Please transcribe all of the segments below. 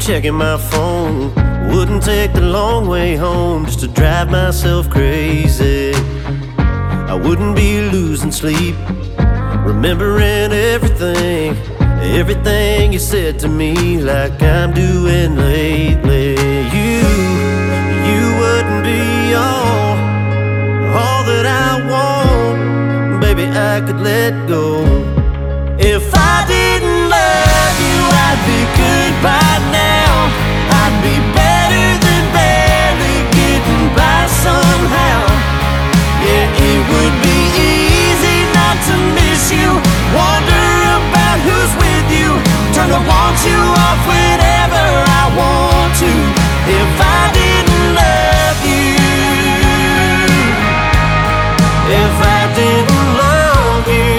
checking my phone. Wouldn't take the long way home just to drive myself crazy. I wouldn't be losing sleep, remembering everything, everything you said to me, like I'm doing lately. You wouldn't be all that I want. Baby, I could let go. If I didn't love you, I'd be good by now. I'd be better than barely getting by somehow. Yeah, it would be easy not to miss you, wonder about who's with you, turn the want you off whenever I want to. If I didn't love you, if I didn't love you.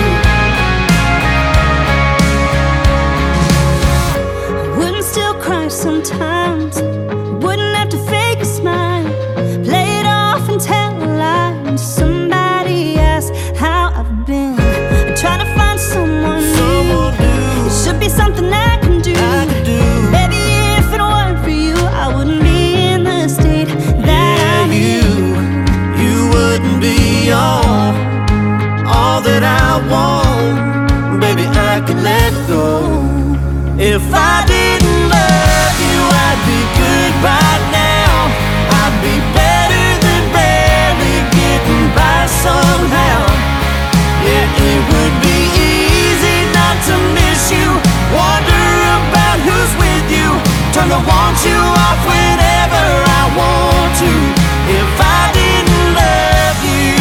Sometimes wouldn't have to fake a smile, play it off and tell a lie when somebody asks how I've been. I try to find someone new. It should be something I can do. Baby, if it weren't for you, I wouldn't be in the state that I'm in. You wouldn't be all that I want. Baby, I could let go. If I didn't love you, I'd be good by now. I'd be better than barely getting by somehow. Yeah, it would be easy not to miss you, wonder about who's with you, turn to want you off whenever I want to. If I didn't love you,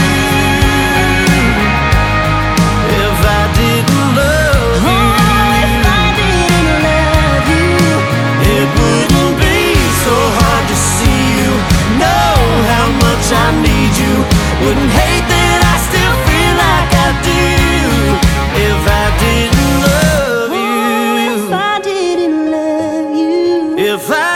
if I didn't love you, I need you, wouldn't hate that I still feel like I do. If I didn't love you, if I didn't love you, if I